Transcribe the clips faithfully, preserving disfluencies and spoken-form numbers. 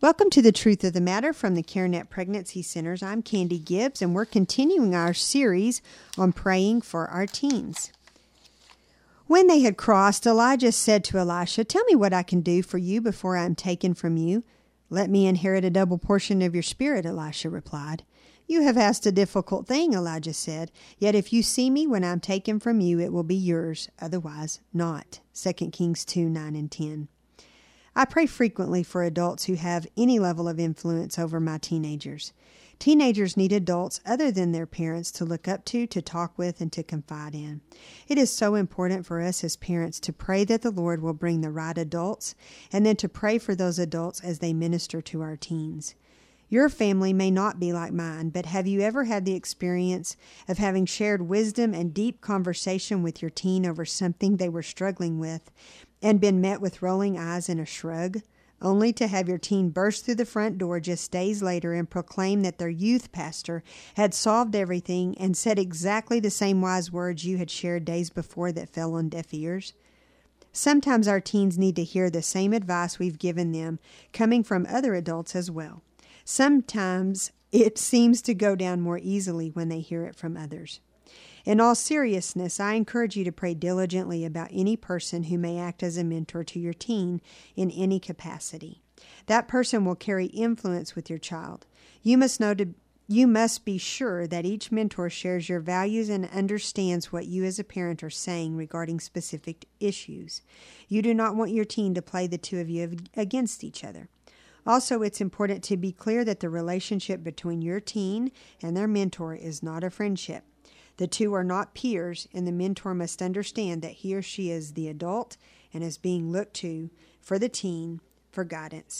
Welcome to the Truth of the Matter from the CareNet Pregnancy Centers. I'm Candy Gibbs, and we're continuing our series on praying for our teens. When they had crossed, Elijah said to Elisha, "Tell me what I can do for you before I am taken from you." "Let me inherit a double portion of your spirit," Elisha replied. "You have asked a difficult thing," Elijah said. "Yet if you see me when I am taken from you, it will be yours, otherwise not." Second Kings two, nine and ten. I pray frequently for adults who have any level of influence over my teenagers. Teenagers need adults other than their parents to look up to, to talk with, and to confide in. It is so important for us as parents to pray that the Lord will bring the right adults, and then to pray for those adults as they minister to our teens. Your family may not be like mine, but have you ever had the experience of having shared wisdom and deep conversation with your teen over something they were struggling with, and been met with rolling eyes and a shrug, only to have your teen burst through the front door just days later and proclaim that their youth pastor had solved everything and said exactly the same wise words you had shared days before that fell on deaf ears? Sometimes our teens need to hear the same advice we've given them coming from other adults as well. Sometimes it seems to go down more easily when they hear it from others. In all seriousness, I encourage you to pray diligently about any person who may act as a mentor to your teen in any capacity. That person will carry influence with your child. You must know to you must be sure that each mentor shares your values and understands what you as a parent are saying regarding specific issues. You do not want your teen to play the two of you against each other. Also, it's important to be clear that the relationship between your teen and their mentor is not a friendship. The two are not peers, and the mentor must understand that he or she is the adult and is being looked to for the teen for guidance.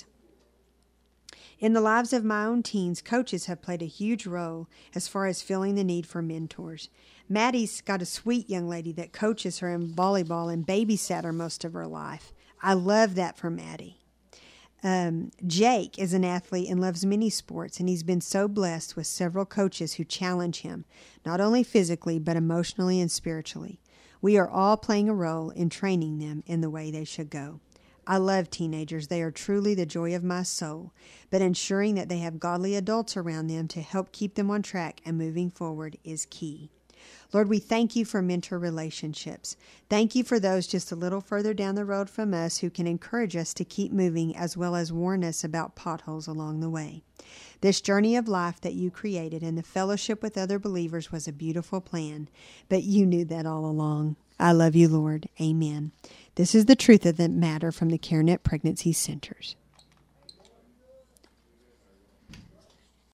In the lives of my own teens, coaches have played a huge role as far as feeling the need for mentors. Maddie's got a sweet young lady that coaches her in volleyball and babysat her most of her life. I love that for Maddie. Um, Jake is an athlete and loves many sports, and he's been so blessed with several coaches who challenge him, not only physically, but emotionally and spiritually. We are all playing a role in training them in the way they should go. I love teenagers. They are truly the joy of my soul, but ensuring that they have godly adults around them to help keep them on track and moving forward is key. Lord, we thank you for mentor relationships. Thank you for those just a little further down the road from us who can encourage us to keep moving as well as warn us about potholes along the way. This journey of life that you created and the fellowship with other believers was a beautiful plan, but you knew that all along. I love you, Lord. Amen. This is the Truth of the Matter from the CareNet Pregnancy Centers.